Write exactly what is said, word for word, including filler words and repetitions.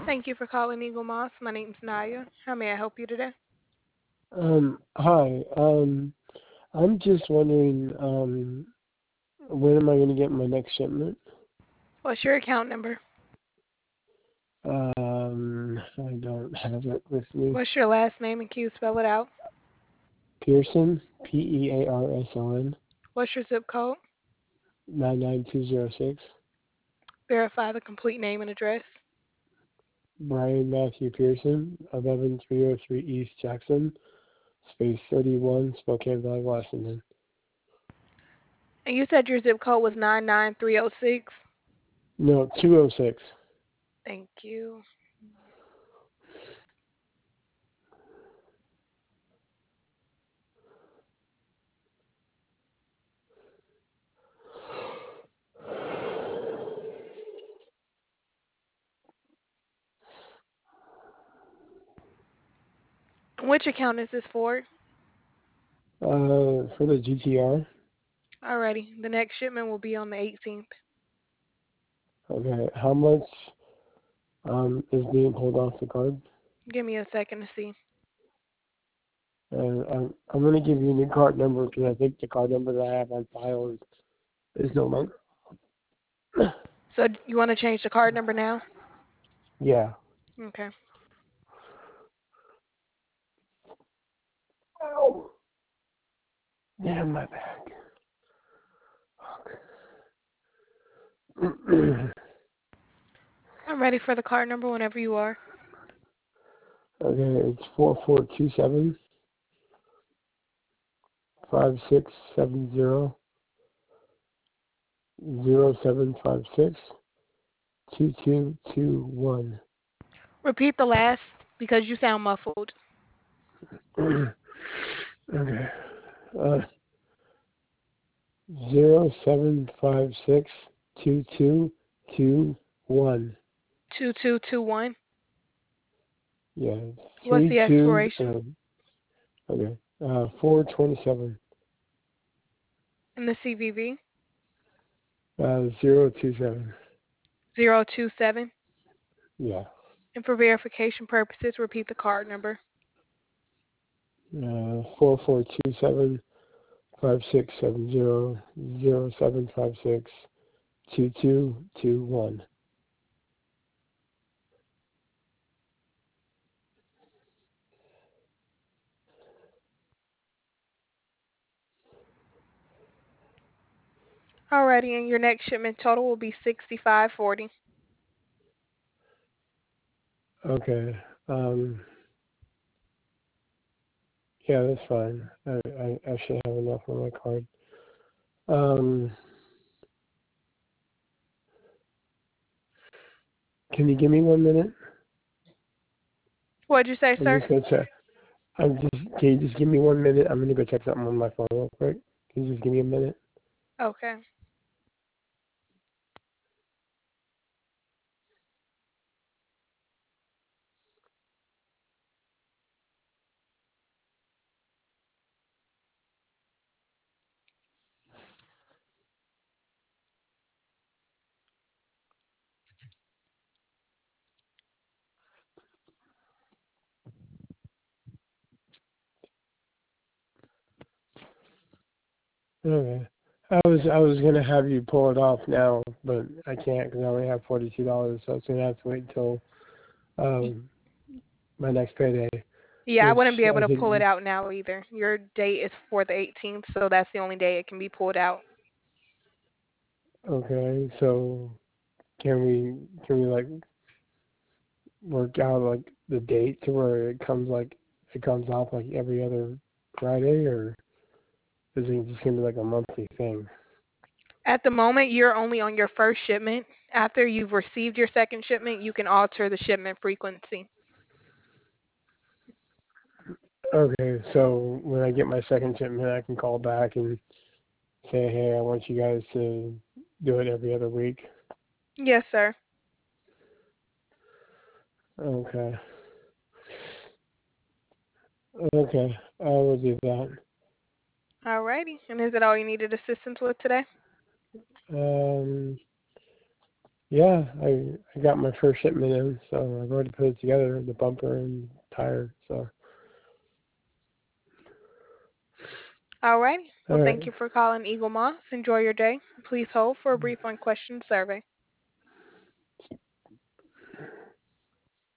Thank you for calling Eagle Moss. My name's Naya. How may I help you today? Um, hi. Um, I'm just wondering, um, when am I going to get my next shipment? What's your account number? Um, I don't have it with me. What's your last name and can you spell it out? Pearson, P E A R S O N, What's your zip code? nine nine two zero six. Verify the complete name and address. Brian Matthew Pearson, eleven three oh three East Jackson, space thirty-one, Spokane Valley, Washington. And you said your zip code was nine nine three oh six? No, two oh six. Thank you. Which account is this for? Uh, for the G T R? Alrighty. The next shipment will be on the eighteenth. Okay, how much, um, is being pulled off the card? Give me a second to see. And I'm, I'm going to give you a new card number because I think the card number that I have on file is, is no longer. So you want to change the card number now? Yeah. Okay. Ow. Damn my back. Okay. I'm ready for the card number whenever you are. Okay, it's four four two seven five six seven zero zero seven five six two two two one. Repeat the last because you sound muffled. Okay. Uh, zero seven five six two two two one. two two two one. Yeah, What's three the two. expiration? Um, okay. Uh, four twenty seven. And the C V V? Uh, zero two seven. zero two seven. Yeah. And for verification purposes, repeat the card number. Uh, four four two seven five six seven zero zero seven five six two two two one. Alrighty, and your next shipment total will be sixty-five forty. Okay. Um. Yeah, that's fine. I, I I should have enough on my card. Um. Can you give me one minute? What'd you say, I'm sir? just gonna check. I'm just. Can you just give me one minute? I'm gonna go check something on my phone real quick. Can you just give me a minute? Okay. Okay. I was I was gonna have you pull it off now, but I can't because I only have forty two dollars, so it's gonna have to wait until um my next payday, Yeah, I which wouldn't be able I to pull it think. out now either. Your date is for the eighteenth, so that's the only day it can be pulled out. Okay, so can we can we like work out like the date to where it comes like it comes off like every other Friday, or is it just gonna be like a monthly thing? At the moment, you're only on your first shipment. After you've received your second shipment, you can alter the shipment frequency. Okay, so when I get my second shipment, I can call back and say, hey, I want you guys to do it every other week. Yes, sir. Okay. Okay, I will do that. Alrighty. And is it all you needed assistance with today? Um, Yeah, I I got my first shipment in, so I've already put it together, the bumper and tire. So, All right. all Well, thank right. you for calling Eagle Moss. Enjoy your day. Please hold for a brief one question survey.